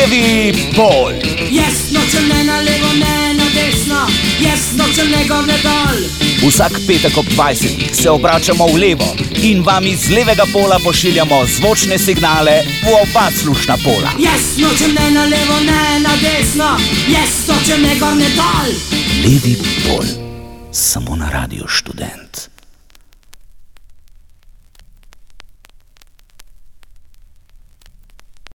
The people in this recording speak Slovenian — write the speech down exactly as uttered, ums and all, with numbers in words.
levi pol. Jaz nočem ne na levo, ne na desno, jaz nočem ne gor, ne dol. Vsak petek ob dvajsetih se obračamo v levo in vam iz levega pola pošiljamo zvočne signale v oba slušna pola. Jaz nočem ne na levo, ne na desno, jaz nočem ne gor, ne dol. Levi pol, samo na Radiu Študent.